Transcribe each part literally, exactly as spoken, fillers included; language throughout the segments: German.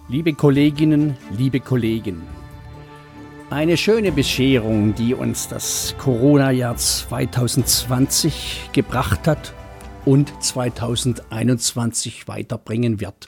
Liebe Kolleginnen, liebe Kollegen, eine schöne Bescherung, die uns das Corona-Jahr zwanzig zwanzig gebracht hat und zwanzig einundzwanzig weiterbringen wird.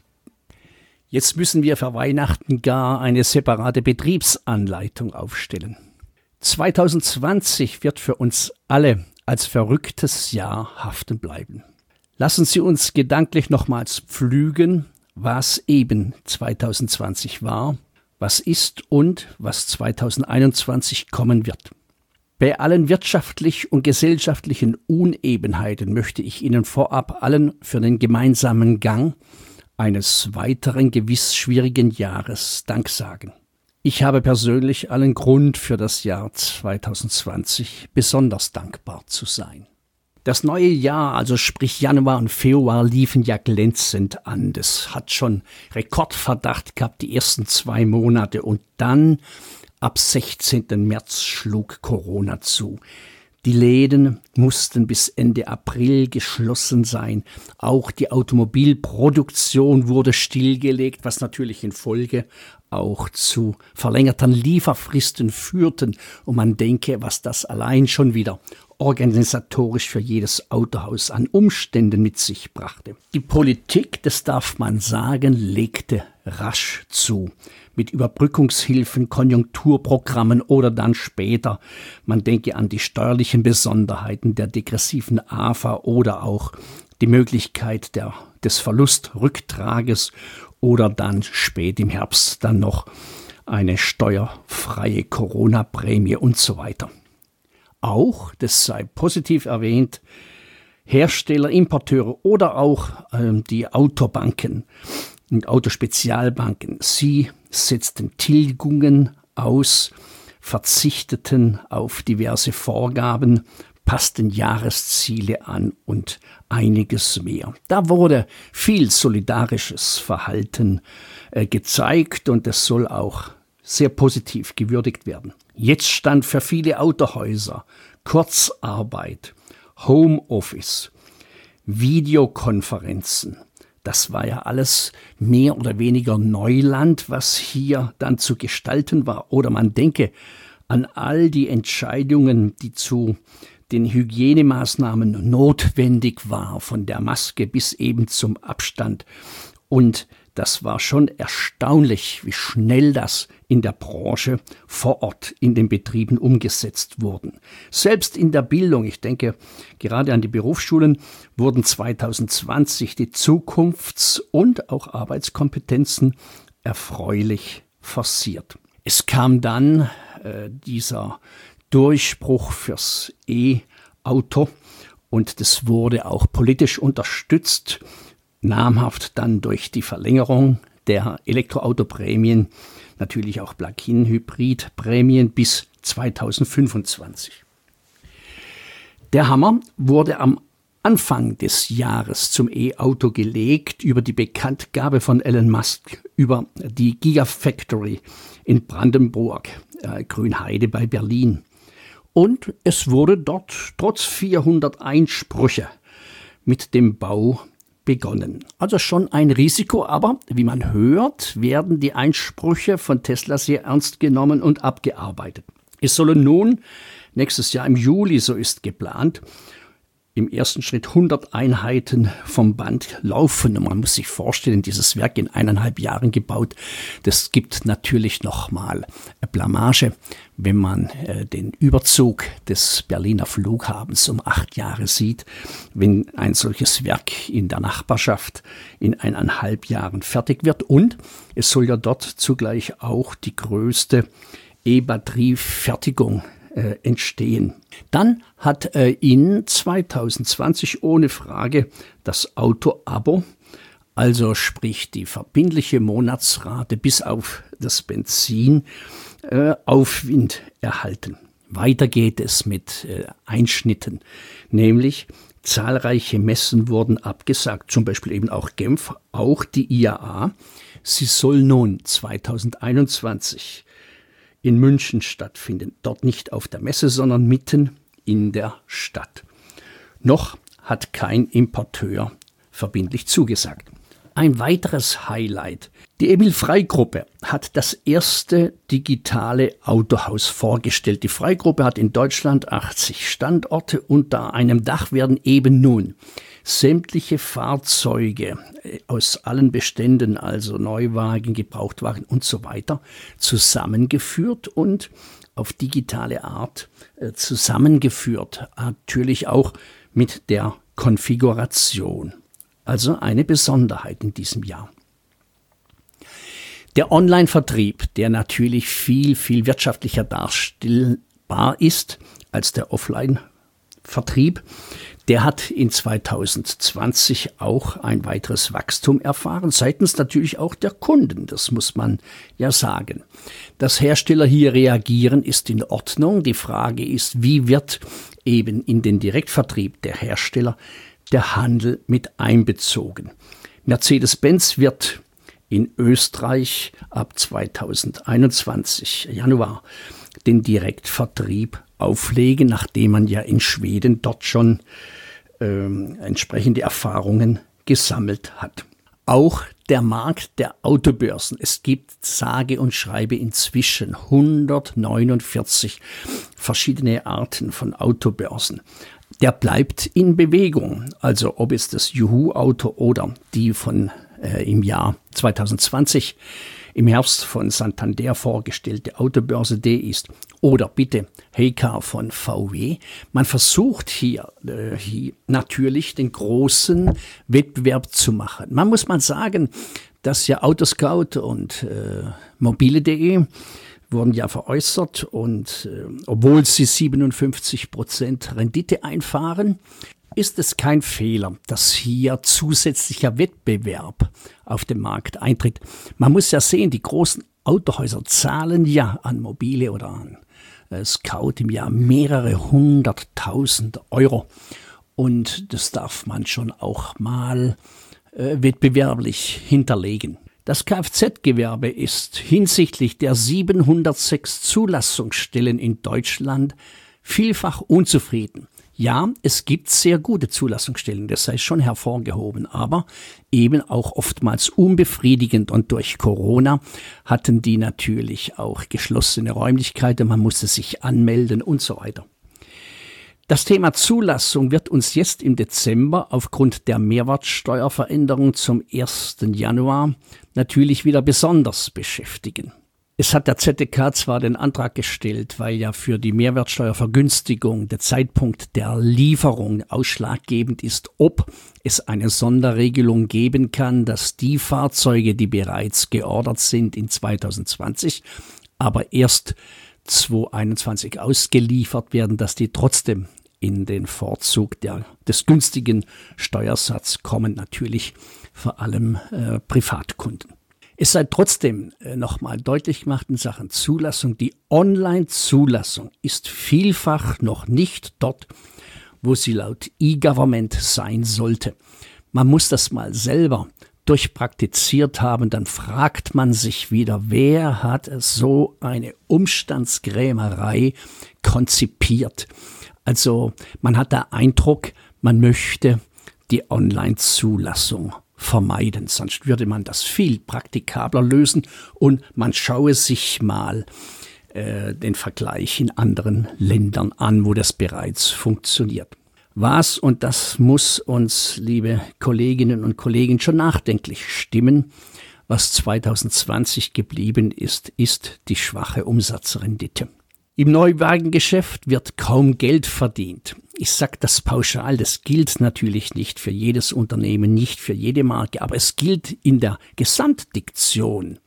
Jetzt müssen wir für Weihnachten gar eine separate Betriebsanleitung aufstellen. zwanzig zwanzig wird für uns alle als verrücktes Jahr haften bleiben. Lassen Sie uns gedanklich nochmals pflügen, was eben zwanzig zwanzig war, was ist und was zwanzig einundzwanzig kommen wird. Bei allen wirtschaftlich und gesellschaftlichen Unebenheiten möchte ich Ihnen vorab allen für den gemeinsamen Gang eines weiteren gewiss schwierigen Jahres Dank sagen. Ich habe persönlich allen Grund für das Jahr zwanzig zwanzig besonders dankbar zu sein. Das neue Jahr, also sprich Januar und Februar, liefen ja glänzend an. Das hat schon Rekordverdacht gehabt, die ersten zwei Monate. Und dann, ab sechzehnten März, schlug Corona zu. Die Läden mussten bis Ende April geschlossen sein. Auch die Automobilproduktion wurde stillgelegt, was natürlich in Folge auch zu verlängerten Lieferfristen führten. Und man denke, was das allein schon wieder organisatorisch für jedes Autohaus an Umständen mit sich brachte. Die Politik, das darf man sagen, legte rasch zu. Mit Überbrückungshilfen, Konjunkturprogrammen oder dann später, man denke an die steuerlichen Besonderheiten der degressiven A F A oder auch die Möglichkeit der, des Verlustrücktrages oder dann spät im Herbst dann noch eine steuerfreie Corona-Prämie und so weiter. Auch, das sei positiv erwähnt, Hersteller, Importeure oder auch ähm, die Autobanken und Autospezialbanken, sie setzten Tilgungen aus, verzichteten auf diverse Vorgaben, passten Jahresziele an und einiges mehr. Da wurde viel solidarisches Verhalten äh, gezeigt und es soll auch sehr positiv gewürdigt werden. Jetzt stand für viele Autohäuser Kurzarbeit, Homeoffice, Videokonferenzen. Das war ja alles mehr oder weniger Neuland, was hier dann zu gestalten war. Oder man denke an all die Entscheidungen, die zu den Hygienemaßnahmen notwendig war, von der Maske bis eben zum Abstand. Und das war schon erstaunlich, wie schnell das in der Branche vor Ort in den Betrieben umgesetzt wurden. Selbst in der Bildung, ich denke gerade an die Berufsschulen, wurden zwanzig zwanzig die Zukunfts- und auch Arbeitskompetenzen erfreulich forciert. Es kam dann äh, dieser Durchbruch fürs E-Auto und das wurde auch politisch unterstützt. Namhaft dann durch die Verlängerung der Elektroautoprämien, natürlich auch Plug-in-Hybrid-Prämien bis zwanzig fünfundzwanzig. Der Hammer wurde am Anfang des Jahres zum E-Auto gelegt über die Bekanntgabe von Elon Musk über die Gigafactory in Brandenburg, äh, Grünheide bei Berlin. Und es wurde dort trotz vierhundert Einsprüche mit dem Bau begonnen. Also schon ein Risiko, aber wie man hört, werden die Einsprüche von Tesla sehr ernst genommen und abgearbeitet. Es sollen nun nächstes Jahr im Juli, so ist geplant, im ersten Schritt hundert Einheiten vom Band laufen. Und man muss sich vorstellen, dieses Werk in eineinhalb Jahren gebaut, das gibt natürlich nochmal Blamage, wenn man äh, den Überzug des Berliner Flughafens um acht Jahre sieht. Wenn ein solches Werk in der Nachbarschaft in eineinhalb Jahren fertig wird. Und es soll ja dort zugleich auch die größte E-Batteriefertigung Äh, entstehen. Dann hat äh, in zwanzig zwanzig ohne Frage das Auto-Abo, also sprich die verbindliche Monatsrate bis auf das Benzin, äh, Aufwind erhalten. Weiter geht es mit äh, Einschnitten, nämlich zahlreiche Messen wurden abgesagt, zum Beispiel eben auch Genf, auch die I A A. Sie soll nun zwanzig einundzwanzig in München stattfinden. Dort nicht auf der Messe, sondern mitten in der Stadt. Noch hat kein Importeur verbindlich zugesagt. Ein weiteres Highlight. Die Emil Frey Gruppe hat das erste digitale Autohaus vorgestellt. Die Frey Gruppe hat in Deutschland achtzig Standorte. Unter einem Dach werden eben nun sämtliche Fahrzeuge aus allen Beständen, also Neuwagen, Gebrauchtwagen und so weiter, zusammengeführt und auf digitale Art äh, zusammengeführt. Natürlich auch mit der Konfiguration. Also eine Besonderheit in diesem Jahr. Der Online-Vertrieb, der natürlich viel, viel wirtschaftlicher darstellbar ist als der Offline-Vertrieb, der hat in zweitausendzwanzig auch ein weiteres Wachstum erfahren, seitens natürlich auch der Kunden, das muss man ja sagen. Dass Hersteller hier reagieren, ist in Ordnung. Die Frage ist, wie wird eben in den Direktvertrieb der Hersteller der Handel mit einbezogen. Mercedes-Benz wird in Österreich ab zweitausendeinundzwanzig Januar den Direktvertrieb auflegen, nachdem man ja in Schweden dort schon ähm, entsprechende Erfahrungen gesammelt hat. Auch der Markt der Autobörsen. Es gibt sage und schreibe inzwischen hundertneunundvierzig verschiedene Arten von Autobörsen. Der bleibt in Bewegung. Also ob es das Juhu-Auto oder die von äh, im Jahr zweitausendzwanzig im Herbst von Santander vorgestellte Autobörse D ist oder bitte Heycar von V W. Man versucht hier, äh, hier natürlich den großen Wettbewerb zu machen. Man muss mal sagen, dass ja Autoscout und äh, mobile punkt de wurden ja veräußert und äh, obwohl sie siebenundfünfzig Prozent Rendite einfahren, ist es kein Fehler, dass hier zusätzlicher Wettbewerb auf den Markt eintritt. Man muss ja sehen, die großen Autohäuser zahlen ja an Mobile oder an äh, Scout im Jahr mehrere hunderttausend Euro. Und das darf man schon auch mal äh, wettbewerblich hinterlegen. Das Kfz-Gewerbe ist hinsichtlich der siebenhundertsechs Zulassungsstellen in Deutschland vielfach unzufrieden. Ja, es gibt sehr gute Zulassungsstellen, das sei schon hervorgehoben, aber eben auch oftmals unbefriedigend und durch Corona hatten die natürlich auch geschlossene Räumlichkeiten, man musste sich anmelden und so weiter. Das Thema Zulassung wird uns jetzt im Dezember aufgrund der Mehrwertsteuerveränderung zum ersten Januar natürlich wieder besonders beschäftigen. Es hat der Z D K zwar den Antrag gestellt, weil ja für die Mehrwertsteuervergünstigung der Zeitpunkt der Lieferung ausschlaggebend ist, ob es eine Sonderregelung geben kann, dass die Fahrzeuge, die bereits geordert sind in zweitausendzwanzig, aber erst zweitausendeinundzwanzig ausgeliefert werden, dass die trotzdem in den Vorzug der, des günstigen Steuersatzes kommen, natürlich vor allem äh, Privatkunden. Es sei trotzdem äh, nochmal deutlich gemacht in Sachen Zulassung, die Online-Zulassung ist vielfach noch nicht dort, wo sie laut E-Government sein sollte. Man muss das mal selber durchpraktiziert haben, dann fragt man sich wieder, wer hat so eine Umstandskrämerei konzipiert? Also man hat den Eindruck, man möchte die Online-Zulassung vermeiden, sonst würde man das viel praktikabler lösen und man schaue sich mal äh, den Vergleich in anderen Ländern an, wo das bereits funktioniert. Was, und das muss uns, liebe Kolleginnen und Kollegen, schon nachdenklich stimmen, was zweitausendzwanzig geblieben ist, ist die schwache Umsatzrendite. Im Neuwagengeschäft wird kaum Geld verdient. Ich sage das pauschal, das gilt natürlich nicht für jedes Unternehmen, nicht für jede Marke, aber es gilt in der Gesamtdiktion.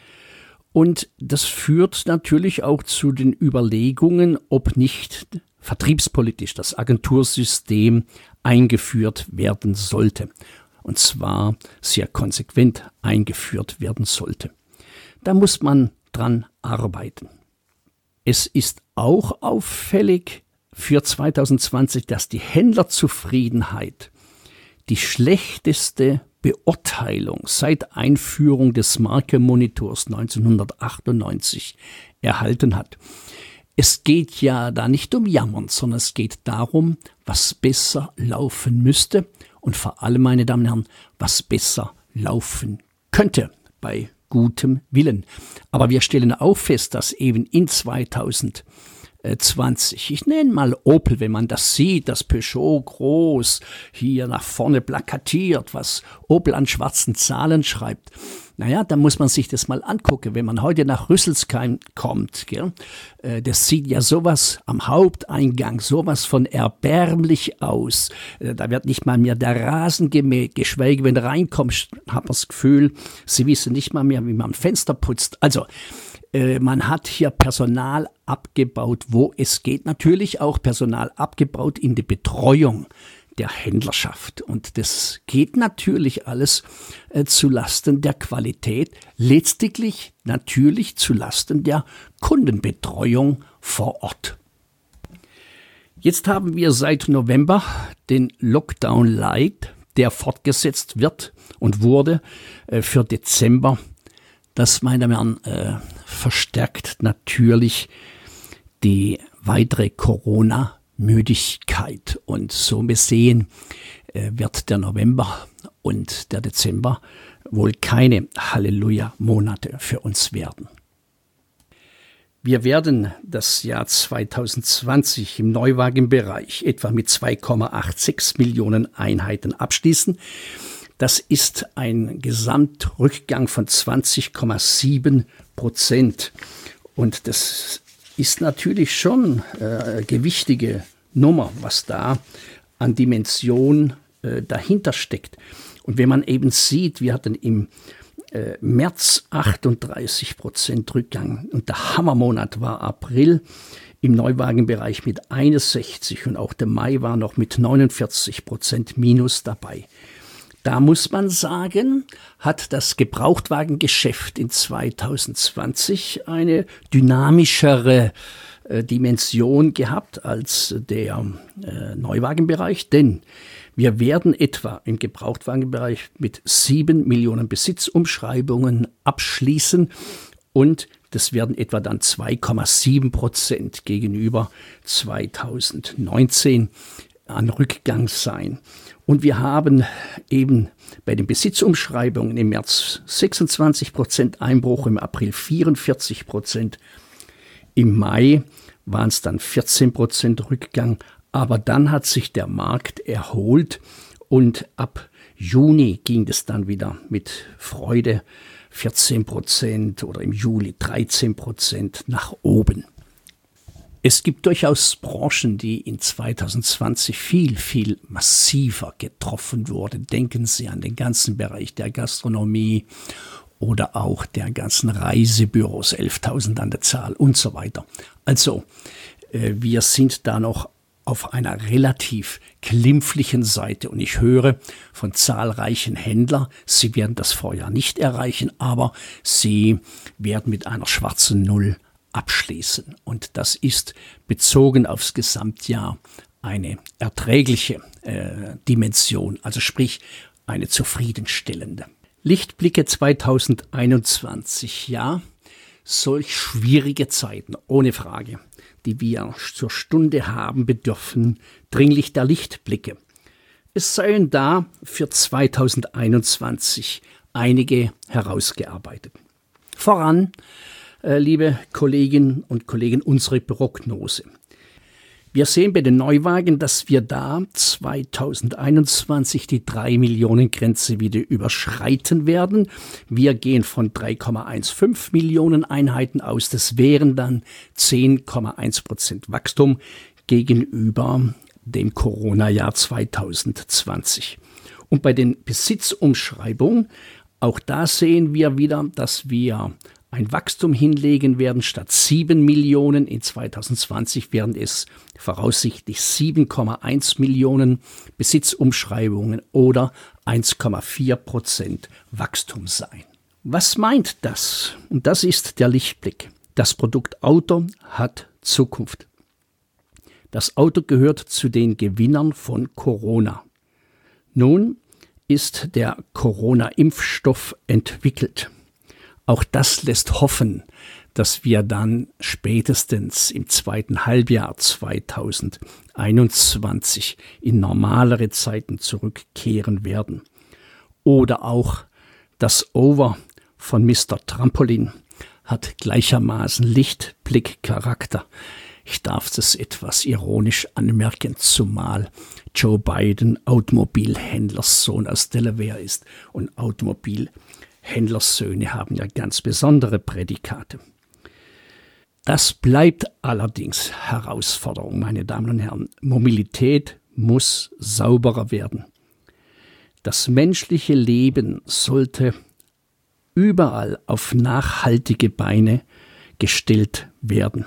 Und das führt natürlich auch zu den Überlegungen, ob nicht vertriebspolitisch das Agentursystem eingeführt werden sollte. Und zwar sehr konsequent eingeführt werden sollte. Da muss man dran arbeiten. Es ist auch auffällig für zweitausendzwanzig, dass die Händlerzufriedenheit die schlechteste Beurteilung seit Einführung des Markenmonitors neunzehnhundertachtundneunzig erhalten hat. Es geht ja da nicht um Jammern, sondern es geht darum, was besser laufen müsste und vor allem, meine Damen und Herren, was besser laufen könnte bei gutem Willen. Aber wir stellen auch fest, dass eben in zweitausendzwanzig, ich nenne mal Opel, wenn man das sieht, das Peugeot groß hier nach vorne plakatiert, was Opel an schwarzen Zahlen schreibt. Naja, da muss man sich das mal angucken. Wenn man heute nach Rüsselsheim kommt, gell, äh, das sieht ja sowas am Haupteingang, sowas von erbärmlich aus. Äh, da wird nicht mal mehr der Rasen gemäht, geschweige wenn du reinkommst, hat man das Gefühl, sie wissen nicht mal mehr, wie man Fenster putzt. Also, äh, man hat hier Personal abgebaut, wo es geht. Natürlich auch Personal abgebaut in der Betreuung der Händlerschaft. Und das geht natürlich alles äh, zu Lasten der Qualität, letztlich natürlich zu Lasten der Kundenbetreuung vor Ort. Jetzt haben wir seit November den Lockdown Light, der fortgesetzt wird und wurde äh, für Dezember. Das, meine Herren, äh, verstärkt natürlich die weitere Corona- Müdigkeit. Und so besehen äh, wird der November und der Dezember wohl keine Halleluja-Monate für uns werden. Wir werden das Jahr zweitausendzwanzig im Neuwagenbereich etwa mit zwei Komma sechsundachtzig Millionen Einheiten abschließen. Das ist ein Gesamtrückgang von zwanzig Komma sieben Prozent. Und das ist natürlich schon äh, gewichtige Nummer, was da an Dimension äh, dahinter steckt. Und wenn man eben sieht, wir hatten im äh, März achtunddreißig Prozent Rückgang und der Hammermonat war April im Neuwagenbereich mit einundsechzig und auch der Mai war noch mit neunundvierzig Prozent Minus dabei. Da muss man sagen, hat das Gebrauchtwagengeschäft in zweitausendzwanzig eine dynamischere äh, Dimension gehabt als der äh, Neuwagenbereich, denn wir werden etwa im Gebrauchtwagenbereich mit sieben Millionen Besitzumschreibungen abschließen und das werden etwa dann zwei Komma sieben Prozent gegenüber zweitausendneunzehn an Rückgang sein. Und wir haben eben bei den Besitzumschreibungen im März sechsundzwanzig Prozent Einbruch, im April vierundvierzig Prozent, im Mai waren es dann vierzehn Prozent Rückgang, aber dann hat sich der Markt erholt und ab Juni ging es dann wieder mit Freude vierzehn Prozent oder im Juli dreizehn Prozent nach oben. Es gibt durchaus Branchen, die in zweitausendzwanzig viel, viel massiver getroffen wurden. Denken Sie an den ganzen Bereich der Gastronomie oder auch der ganzen Reisebüros, elftausend an der Zahl und so weiter. Also, äh, wir sind da noch auf einer relativ glimpflichen Seite und ich höre von zahlreichen Händlern, sie werden das Vorjahr nicht erreichen, aber sie werden mit einer schwarzen Null abschließen. Und das ist bezogen aufs Gesamtjahr eine erträgliche äh, Dimension, also sprich eine zufriedenstellende. Lichtblicke zweitausendeinundzwanzig, ja, solch schwierige Zeiten, ohne Frage, die wir zur Stunde haben, bedürfen dringlich der Lichtblicke. Es seien da für zweitausendeinundzwanzig einige herausgearbeitet. Voran, äh, liebe Kolleginnen und Kollegen, unsere Prognose. Wir sehen bei den Neuwagen, dass wir da zweitausendeinundzwanzig die drei Millionen Grenze wieder überschreiten werden. Wir gehen von drei Komma fünfzehn Millionen Einheiten aus. Das wären dann zehn Komma eins Prozent Wachstum gegenüber dem Corona-Jahr zweitausendzwanzig. Und bei den Besitzumschreibungen, auch da sehen wir wieder, dass wir ein Wachstum hinlegen werden. Statt sieben Millionen in zweitausendzwanzig werden es voraussichtlich sieben Komma eins Millionen Besitzumschreibungen oder eins Komma vier Prozent Wachstum sein. Was meint das? Und das ist der Lichtblick. Das Produkt Auto hat Zukunft. Das Auto gehört zu den Gewinnern von Corona. Nun ist der Corona-Impfstoff entwickelt. Auch das lässt hoffen, dass wir dann spätestens im zweiten Halbjahr zweitausendeinundzwanzig in normalere Zeiten zurückkehren werden. Oder auch Das Over von Mister Trampolin hat gleichermaßen Lichtblickcharakter. Ich darf es etwas ironisch anmerken, zumal Joe Biden Automobilhändlerssohn aus Delaware ist. Und Automobilhändlersöhne haben ja ganz besondere Prädikate. Das bleibt allerdings Herausforderung, meine Damen und Herren. Mobilität muss sauberer werden. Das menschliche Leben sollte überall auf nachhaltige Beine gestellt werden.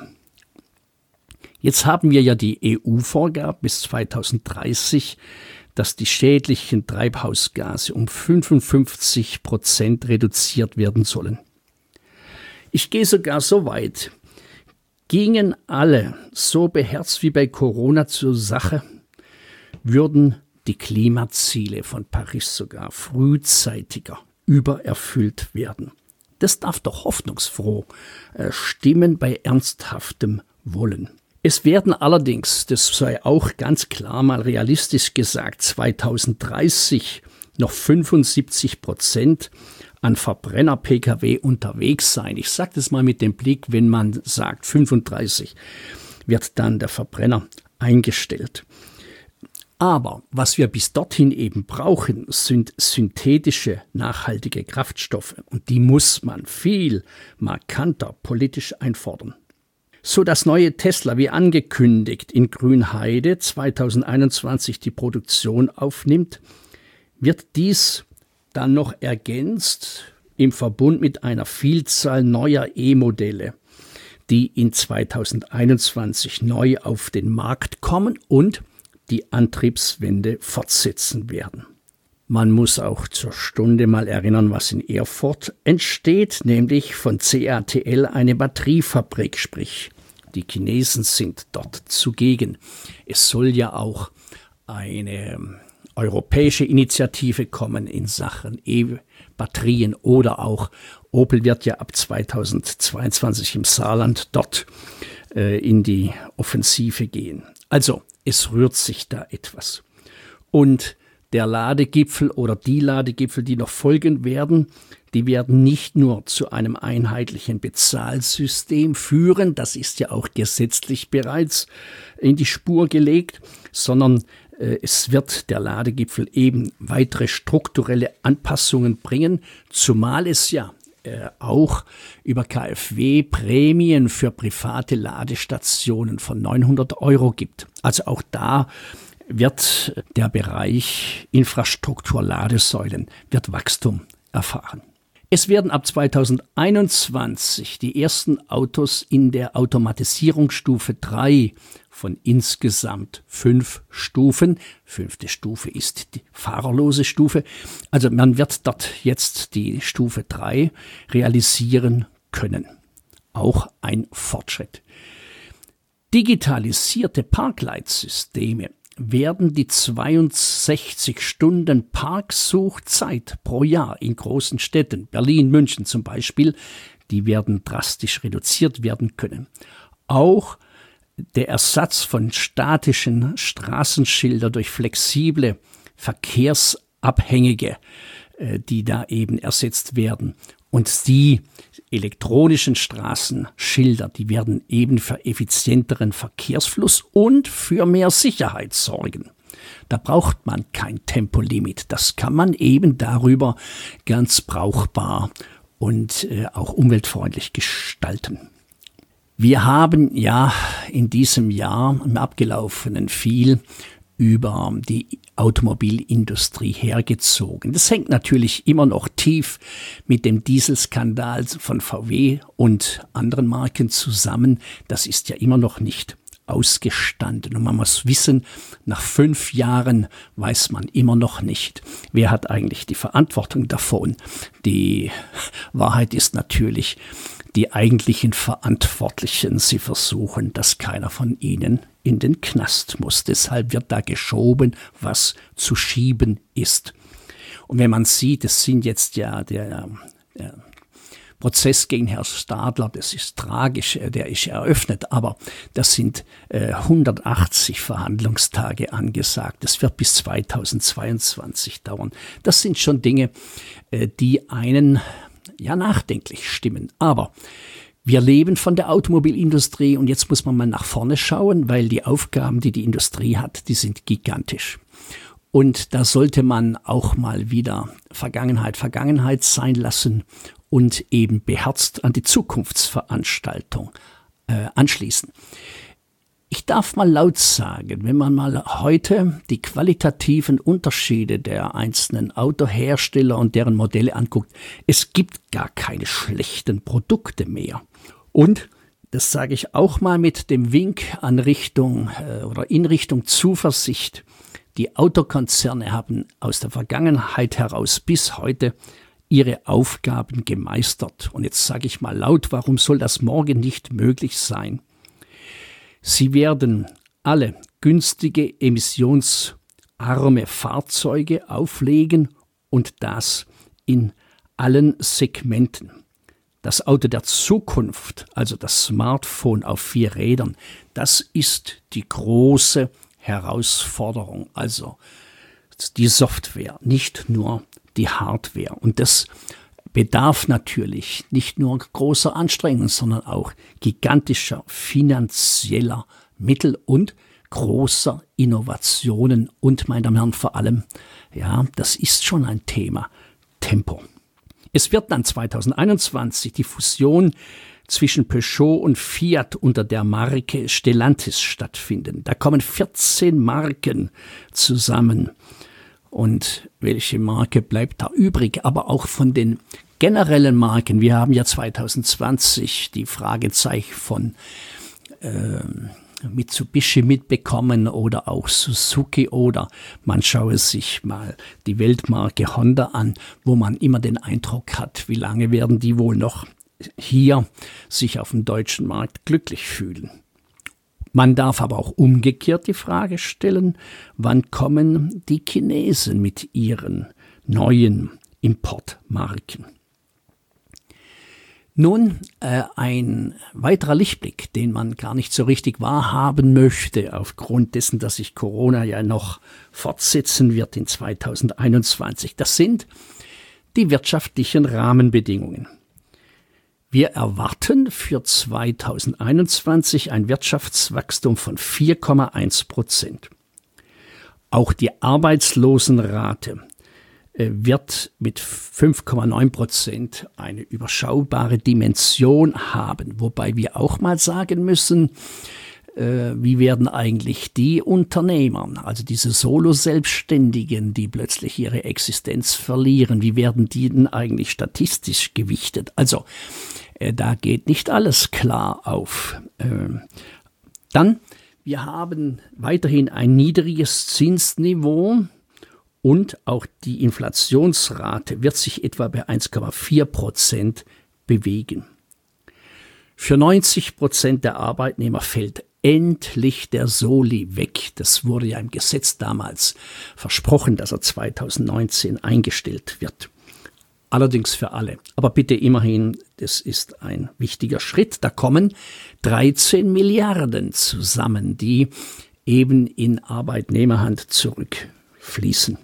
Jetzt haben wir ja die E U-Vorgabe bis zweitausenddreißig, dass die schädlichen Treibhausgase um fünfundfünfzig Prozent reduziert werden sollen. Ich gehe sogar so weit, gingen alle so beherzt wie bei Corona zur Sache, würden die Klimaziele von Paris sogar frühzeitiger übererfüllt werden. Das darf doch hoffnungsfroh äh, stimmen bei ernsthaftem Wollen. Es werden allerdings, das sei auch ganz klar mal realistisch gesagt, zweitausenddreißig noch fünfundsiebzig Prozent an Verbrenner-P K W unterwegs sein. Ich sage das mal mit dem Blick, wenn man sagt fünfunddreißig, wird dann der Verbrenner eingestellt. Aber was wir bis dorthin eben brauchen, sind synthetische, nachhaltige Kraftstoffe. Und die muss man viel markanter politisch einfordern. So das neue Tesla, wie angekündigt, in Grünheide zweitausendeinundzwanzig die Produktion aufnimmt, wird dies dann noch ergänzt im Verbund mit einer Vielzahl neuer E-Modelle, die in zweitausendeinundzwanzig neu auf den Markt kommen und die Antriebswende fortsetzen werden. Man muss auch zur Stunde mal erinnern, was in Erfurt entsteht, nämlich von C A T L eine Batteriefabrik, sprich die Chinesen sind dort zugegen. Es soll ja auch eine europäische Initiative kommen in Sachen E-Batterien oder auch Opel wird ja ab zweitausendzweiundzwanzig im Saarland dort äh, in die Offensive gehen. Also es rührt sich da etwas. Und der Ladegipfel oder die Ladegipfel, die noch folgen werden, die werden nicht nur zu einem einheitlichen Bezahlsystem führen, das ist ja auch gesetzlich bereits in die Spur gelegt, sondern äh, es wird der Ladegipfel eben weitere strukturelle Anpassungen bringen, zumal es ja äh, auch über K f W Prämien für private Ladestationen von neunhundert Euro gibt. Also auch da wird der Bereich Infrastruktur Ladesäulen wird Wachstum erfahren. Es werden ab zweitausendeinundzwanzig die ersten Autos in der Automatisierungsstufe drei von insgesamt fünf Stufen, fünfte Stufe ist die fahrerlose Stufe, also man wird dort jetzt die Stufe drei realisieren können. Auch ein Fortschritt. Digitalisierte Parkleitsysteme werden die zweiundsechzig Stunden Parksuchzeit pro Jahr in großen Städten, Berlin, München zum Beispiel, die werden drastisch reduziert werden können. Auch der Ersatz von statischen Straßenschildern durch flexible, verkehrsabhängige, die da eben ersetzt werden. Und die elektronischen Straßenschilder, die werden eben für effizienteren Verkehrsfluss und für mehr Sicherheit sorgen. Da braucht man kein Tempolimit. Das kann man eben darüber ganz brauchbar und äh, auch umweltfreundlich gestalten. Wir haben ja in diesem Jahr im abgelaufenen viel über die Automobilindustrie hergezogen. Das hängt natürlich immer noch tief mit dem Dieselskandal von V W und anderen Marken zusammen. Das ist ja immer noch nicht ausgestanden. Und man muss wissen, nach fünf Jahren weiß man immer noch nicht, wer hat eigentlich die Verantwortung davon. Die Wahrheit ist natürlich, die eigentlichen Verantwortlichen, sie versuchen, dass keiner von ihnen in den Knast muss. Deshalb wird da geschoben, was zu schieben ist. Und wenn man sieht, es sind jetzt ja der, der Prozess gegen Herrn Stadler, das ist tragisch, der ist eröffnet, aber das sind äh, hundertachtzig Verhandlungstage angesagt. Das wird bis zweitausendzweiundzwanzig dauern. Das sind schon Dinge, äh, die einen ja nachdenklich stimmen. Aber wir leben von der Automobilindustrie und jetzt muss man mal nach vorne schauen, weil die Aufgaben, die die Industrie hat, die sind gigantisch. Und da sollte man auch mal wieder Vergangenheit Vergangenheit sein lassen und eben beherzt an die Zukunftsveranstaltung äh, anschließen. Ich darf mal laut sagen, wenn man mal heute die qualitativen Unterschiede der einzelnen Autohersteller und deren Modelle anguckt, es gibt gar keine schlechten Produkte mehr. Und das sage ich auch mal mit dem Wink an Richtung äh, oder in Richtung Zuversicht. Die Autokonzerne haben aus der Vergangenheit heraus bis heute ihre Aufgaben gemeistert. Und jetzt sage ich mal laut, warum soll das morgen nicht möglich sein? Sie werden alle günstige, emissionsarme Fahrzeuge auflegen und das in allen Segmenten. Das Auto der Zukunft, also das Smartphone auf vier Rädern, das ist die große Herausforderung. Also die Software, nicht nur die Hardware. Und das bedarf natürlich nicht nur großer Anstrengungen, sondern auch gigantischer finanzieller Mittel und großer Innovationen. Und, meine Damen und Herren, vor allem, ja, das ist schon ein Thema, Tempo. Es wird dann zweitausendeinundzwanzig die Fusion zwischen Peugeot und Fiat unter der Marke Stellantis stattfinden. Da kommen vierzehn Marken zusammen. Und welche Marke bleibt da übrig? Aber auch von den generellen Marken. Wir haben ja zweitausendzwanzig die Fragezeichen von äh, Mitsubishi mitbekommen oder auch Suzuki oder man schaue sich mal die Weltmarke Honda an, wo man immer den Eindruck hat, wie lange werden die wohl noch hier sich auf dem deutschen Markt glücklich fühlen. Man darf aber auch umgekehrt die Frage stellen, wann kommen die Chinesen mit ihren neuen Importmarken? Nun, äh, ein weiterer Lichtblick, den man gar nicht so richtig wahrhaben möchte, aufgrund dessen, dass sich Corona ja noch fortsetzen wird in zweitausendeinundzwanzig, das sind die wirtschaftlichen Rahmenbedingungen. Wir erwarten für zweitausendeinundzwanzig ein Wirtschaftswachstum von vier Komma eins Prozent. Auch die Arbeitslosenrate wird mit fünf Komma neun Prozent eine überschaubare Dimension haben. Wobei wir auch mal sagen müssen, äh, wie werden eigentlich die Unternehmer, also diese Solo-Selbstständigen, die plötzlich ihre Existenz verlieren, wie werden die denn eigentlich statistisch gewichtet? Also äh, da geht nicht alles klar auf. Äh, dann, wir haben weiterhin ein niedriges Zinsniveau. Und auch die Inflationsrate wird sich etwa bei eins Komma vier Prozent bewegen. Für neunzig Prozent der Arbeitnehmer fällt endlich der Soli weg. Das wurde ja im Gesetz damals versprochen, dass er zweitausendneunzehn eingestellt wird. Allerdings für alle. Aber bitte immerhin, das ist ein wichtiger Schritt. Da kommen dreizehn Milliarden zusammen, die eben in Arbeitnehmerhand zurückfließen.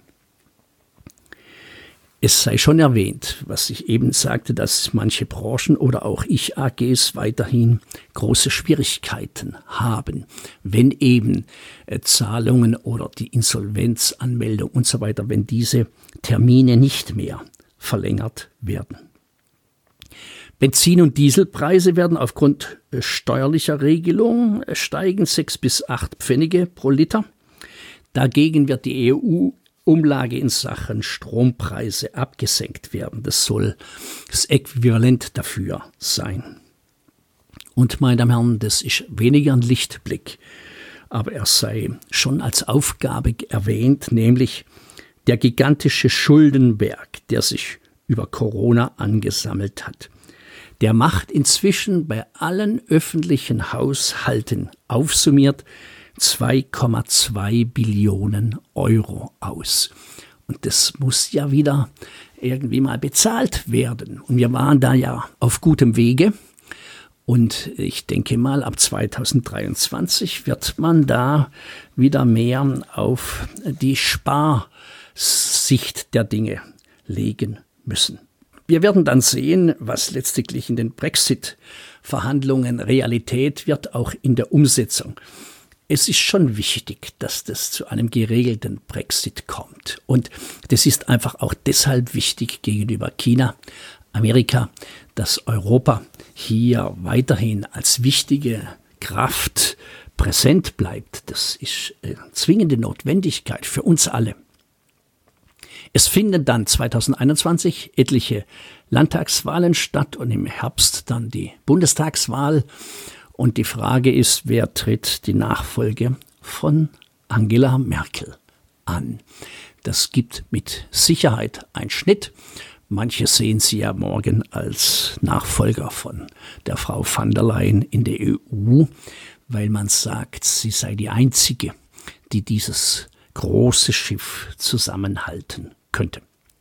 Es sei schon erwähnt, was ich eben sagte, dass manche Branchen oder auch Ich-A Gs weiterhin große Schwierigkeiten haben, wenn eben äh, Zahlungen oder die Insolvenzanmeldung und so weiter, wenn diese Termine nicht mehr verlängert werden. Benzin- und Dieselpreise werden aufgrund äh, steuerlicher Regelung äh, steigen, sechs bis acht Pfennige pro Liter. Dagegen wird die E U Umlage in Sachen Strompreise abgesenkt werden. Das soll das Äquivalent dafür sein. Und meine Damen und Herren, das ist weniger ein Lichtblick, aber er sei schon als Aufgabe erwähnt, nämlich der gigantische Schuldenberg, der sich über Corona angesammelt hat. Der macht inzwischen bei allen öffentlichen Haushalten aufsummiert zwei Komma zwei Billionen Euro aus. Und das muss ja wieder irgendwie mal bezahlt werden. Und wir waren da ja auf gutem Wege. Und ich denke mal, ab zweitausenddreiundzwanzig wird man da wieder mehr auf die Sparsicht der Dinge legen müssen. Wir werden dann sehen, was letztlich in den Brexit-Verhandlungen Realität wird, auch in der Umsetzung. Es ist schon wichtig, dass das zu einem geregelten Brexit kommt. Und das ist einfach auch deshalb wichtig gegenüber China, Amerika, dass Europa hier weiterhin als wichtige Kraft präsent bleibt. Das ist eine zwingende Notwendigkeit für uns alle. Es finden dann zweitausendeinundzwanzig etliche Landtagswahlen statt und im Herbst dann die Bundestagswahl. Und die Frage ist, wer tritt die Nachfolge von Angela Merkel an? Das gibt mit Sicherheit einen Schnitt. Manche sehen sie ja morgen als Nachfolger von der Frau von der Leyen in der E U, weil man sagt, sie sei die Einzige, die dieses große Schiff zusammenhalten könnte.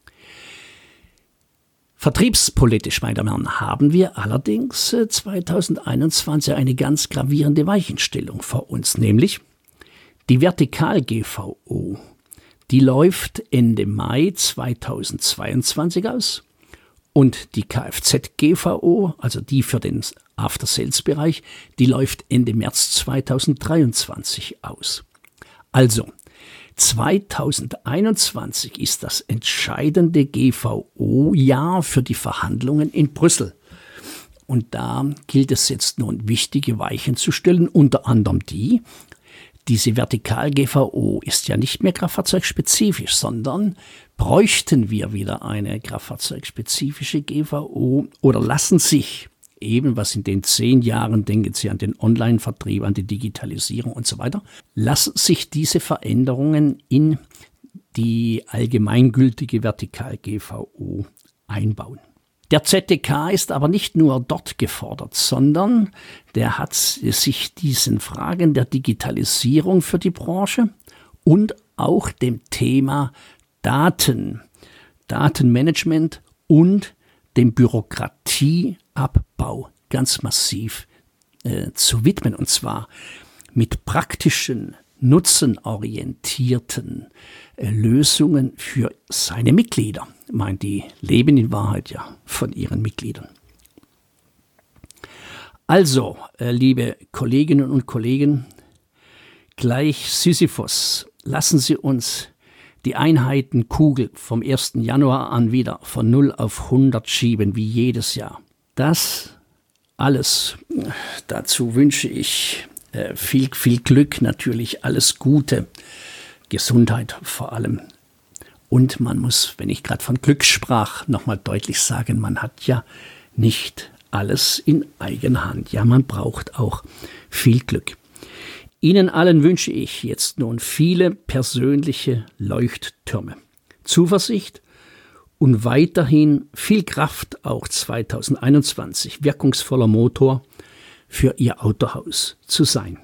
Vertriebspolitisch, meine Damen und Herren, haben wir allerdings zweitausendeinundzwanzig eine ganz gravierende Weichenstellung vor uns, nämlich die Vertikal-G V O. Die läuft Ende Mai zweitausendzweiundzwanzig aus und die Kfz-G V O, also die für den After-Sales-Bereich, die läuft Ende März zweitausenddreiundzwanzig aus. Also zweitausendeinundzwanzig ist das entscheidende G V O-Jahr für die Verhandlungen in Brüssel. Und da gilt es jetzt nun, wichtige Weichen zu stellen, unter anderem die, diese Vertikal-G V O ist ja nicht mehr kraftfahrzeugspezifisch, sondern bräuchten wir wieder eine kraftfahrzeugspezifische G V O oder lassen sich eben, was in den zehn Jahren, denken Sie an den Online-Vertrieb, an die Digitalisierung und so weiter, lassen sich diese Veränderungen in die allgemeingültige Vertikal-G V O einbauen. Der Z D K ist aber nicht nur dort gefordert, sondern der hat sich diesen Fragen der Digitalisierung für die Branche und auch dem Thema Daten, Datenmanagement und dem Bürokratieabbau ganz massiv äh, zu widmen, und zwar mit praktischen, nutzenorientierten äh, Lösungen für seine Mitglieder. Ich meine, die leben in Wahrheit ja von ihren Mitgliedern. Also, äh, liebe Kolleginnen und Kollegen, gleich Sisyphos, lassen Sie uns die Einheitenkugel vom ersten Januar an wieder von null auf hundert schieben, wie jedes Jahr. Das alles, dazu wünsche ich äh, viel, viel Glück, natürlich alles Gute, Gesundheit vor allem. Und man muss, wenn ich gerade von Glück sprach, nochmal deutlich sagen, man hat ja nicht alles in eigener Hand. Ja, man braucht auch viel Glück. Ihnen allen wünsche ich jetzt nun viele persönliche Leuchttürme, Zuversicht und weiterhin viel Kraft, auch zweitausendeinundzwanzig wirkungsvoller Motor für Ihr Autohaus zu sein.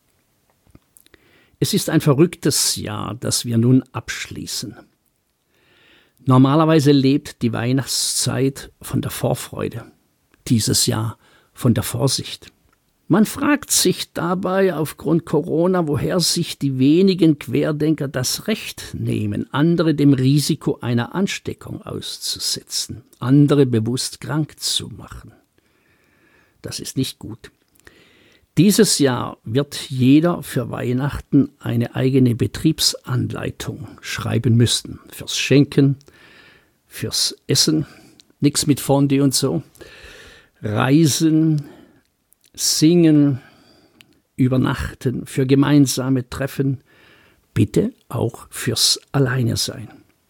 Es ist ein verrücktes Jahr, das wir nun abschließen. Normalerweise lebt die Weihnachtszeit von der Vorfreude, dieses Jahr von der Vorsicht. Man fragt sich dabei aufgrund Corona, woher sich die wenigen Querdenker das Recht nehmen, andere dem Risiko einer Ansteckung auszusetzen, andere bewusst krank zu machen. Das ist nicht gut. Dieses Jahr wird jeder für Weihnachten eine eigene Betriebsanleitung schreiben müssen. Fürs Schenken, fürs Essen, nichts mit Fondue und so, Reisen, Singen, Übernachten, für gemeinsame Treffen, bitte auch fürs Alleinesein.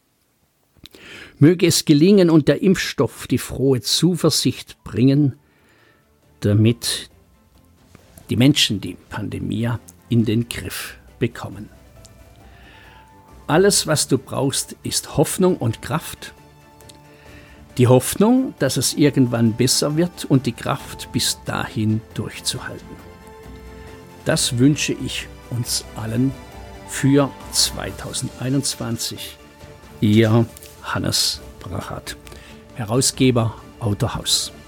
Möge es gelingen und der Impfstoff die frohe Zuversicht bringen, damit die Menschen die Pandemie in den Griff bekommen. Alles, was du brauchst, ist Hoffnung und Kraft. Die Hoffnung, dass es irgendwann besser wird und die Kraft, bis dahin durchzuhalten. Das wünsche ich uns allen für zweitausendeinundzwanzig. Ihr Hannes Brachert, Herausgeber Autohaus.